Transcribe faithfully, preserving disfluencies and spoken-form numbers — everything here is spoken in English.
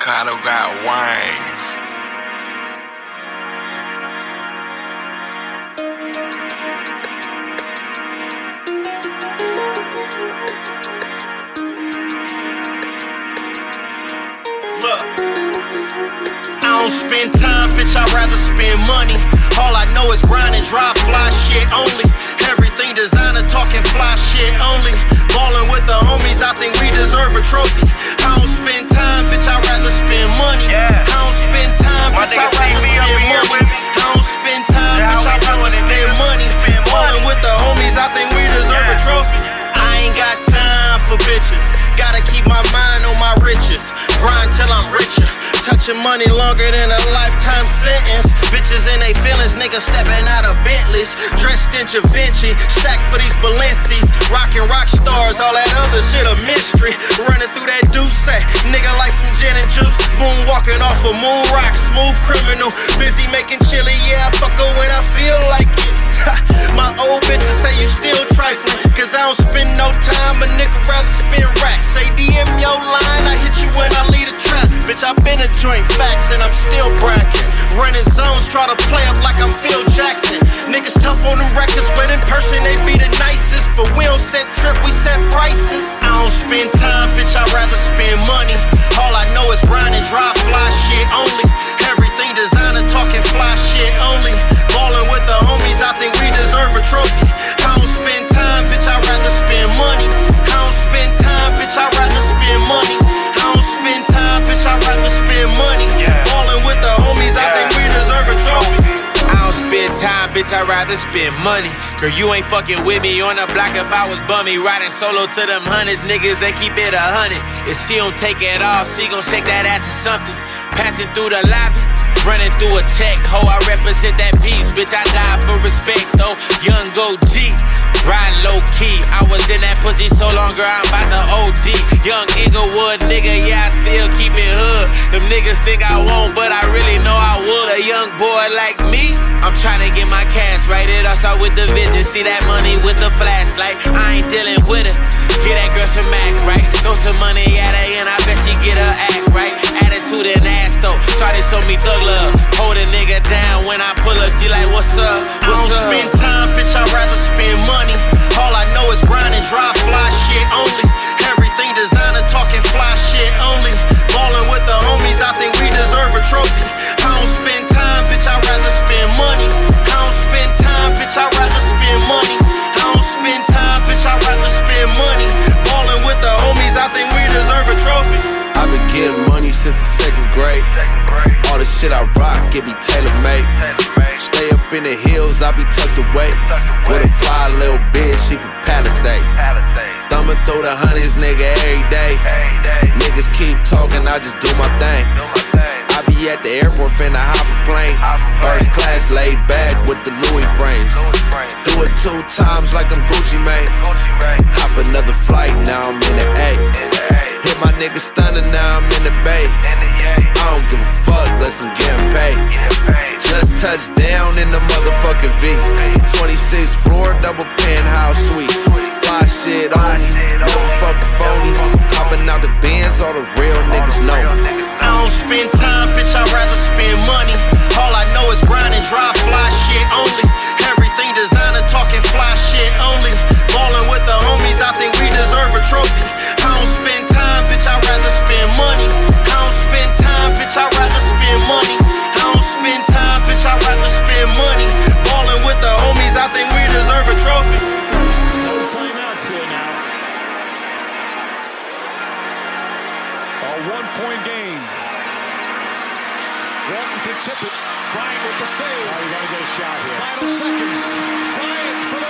avocado got wings. Look, I don't spend time, bitch, I'd rather spend money. All I know is grind and drive fly shit only. Everything designer talking fly shit only. Ballin' with the homies, I think we deserve a trophy. I don't spend time, bitch, I'd rather spend money. Yeah. I don't spend time, bitch, I'd rather spend money. I don't spend time, bitch, I'd rather spend money. Ballin' with the homies, I think we deserve a trophy. I ain't got time for bitches. Gotta keep my mind on my riches. Grind till I'm richer. Touching money longer than a lifetime sentence. Bitches in they feelings, niggas stepping out of Bentleys. Dressed in Givenchy, stacked for these Balenci's. Rockin' rock stars, all that other shit a mystery. Running through that Douce, nigga like some gin and juice. Moonwalking off a moon rock, smooth criminal. Busy making chili, yeah, I fuck her when I feel like it. My old bitches say you still trifling, cause I don't spend no time, a nigga rather spend racks. Say D M your line, I hit you when I lead a trap. Bitch, I been a joint facts and I'm still bragging. Running zones, try to play up like I'm Phil Jackson. Niggas tough on them records, but in person they be the nicest. But we don't set trip, we set prices. I don't spend time, bitch, I'd rather spend money. All I know is grind and drive fly shit only. Everything designer talking fly shit only. Ballin' with the homies, I think we deserve a trophy. I don't spend time, bitch, I'd rather spend money. I don't spend time, bitch, I'd rather spend money. I don't spend time, bitch, I'd rather spend money. Ballin' with the homies, I think we deserve a trophy. I don't spend time, bitch, I'd rather spend money. Girl, you ain't fucking with me on the block if I was bummy. Riding solo to them hundreds, niggas and keep it a hundred. If she don't take it off, she gon' shake that ass or something. Passing through the lobby, running through a check. Ho, I represent that piece, bitch, I die for respect, though. Young go G, riding low key. I was in that pussy so long, girl, I'm about to O D. Young Inglewood, nigga, yeah, I still keep it hood. Them niggas think I won't, but I really know I would. A young boy like me, I'm tryna get my cash right. It all start with the vision, see that money with the flashlight. I ain't dealing with her, get that girl some act right. Throw some money at her and I bet she get her act right. Attitude and ass though, try to show me thug love. Hold a nigga down when I pull up, she like, what's up, what's I don't up? spend time, bitch, I'd rather spend money. All I know is grind and drive fly shit only. Everything designer talking fly shit only. Ballin' with the homies, I think we deserve a trophy. I don't spend time, bitch, I'd rather spend money. I don't spend time, bitch, I'd rather spend money. I don't spend time, bitch, I'd rather spend money. Ballin' with the homies, I think we deserve a trophy. I've been getting money since the second grade. All the shit I rock, it be tailor-made. Stay up in the hills, I be tucked away. With a fly little bitch, she from Palisade. Thumbing through the hundreds, nigga, every day. Niggas keep talking, I just do my thing. I be at the airport, finna hop a plane. First class, laid back with the Louis frames. Do it two times like I'm Gucci Mane. Hop another flight, now I'm in the A. Hit my nigga stunner, now I'm in the Bay. I don't give a fuck, unless I'm getting paid. Just touched down in the motherfucking V. twenty-sixth floor, double penthouse suite. Fly shit on me, never fuck the phonies. Hopping out the Benz, all the real niggas know me. I don't spend time, bitch, I'd rather spend money. All I know is grind and drive fly shit only. Everything designer talking fly shit only. Ballin' with the homies, I think we deserve a trophy. I don't spend time, bitch, I'd rather spend money. I don't spend time, bitch, I'd rather spend money. I don't spend time, bitch, I'd rather spend money. Ballin' with the homies, I think we deserve a trophy. No timeouts here now. A one-point game. Walton can tip it. Bryant with the save. Oh, you gotta get a shot here. Final seconds. Bryant for the